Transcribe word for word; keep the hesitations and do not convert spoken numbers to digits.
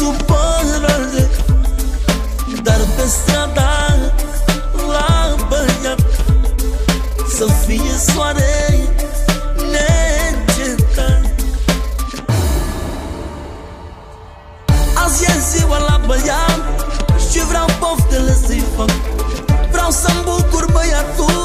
supărare, dar pe strada la băiat să fie soare neîncetat. Azi e ziua la băiat și vreau poftele să-i fac. Vreau să-mi bucur băiatul